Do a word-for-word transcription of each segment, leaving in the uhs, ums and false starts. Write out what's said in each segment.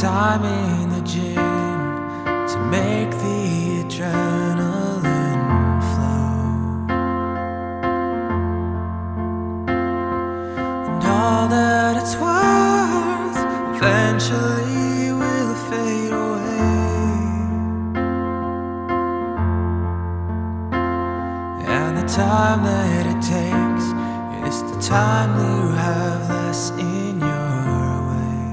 time in the gym to make the adrenaline flow, and all that it's worth eventually will fade away, and the time that it takes is the time you have less in your way.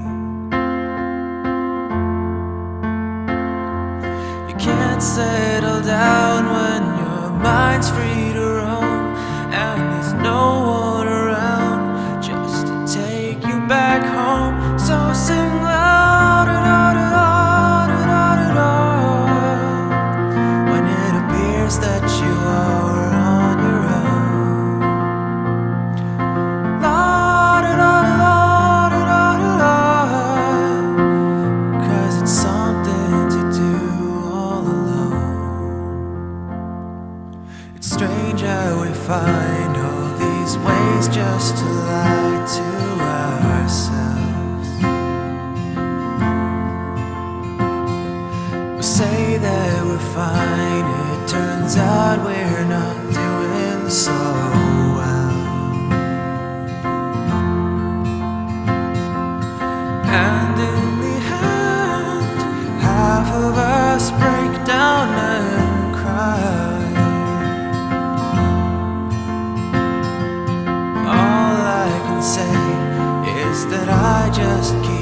You can't settle down when your mind's free to roam, and there's no one around just to take you back home. So sing loud when it appears that you are on your own. Cause it's something to do all alone. It's strange how we find all these ways just to lie to ourselves. We say that we're fine, it turns out we're not doing so well. And in the end, half of us break down and cry. All I can say is that I just keep